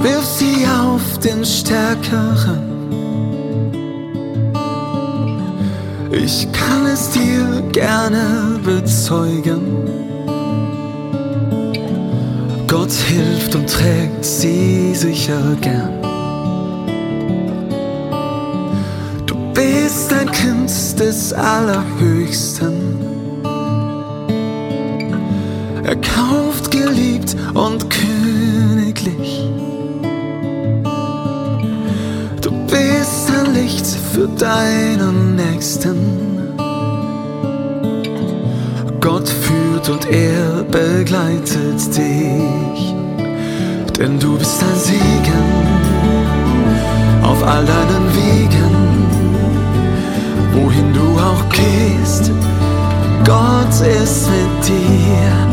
wirf sie auf den Stärkeren. Ich kann es dir gerne bezeugen. Gott hilft und trägt sie sicher gern. Du bist ein Kind des Allerhöchsten, erkauft, geliebt und königlich. Du bist ein Licht für deinen Nächsten. Gott führt und er begleitet dich, denn du bist ein Segen auf all deinen Wegen, wohin du auch gehst. Gott ist mit dir.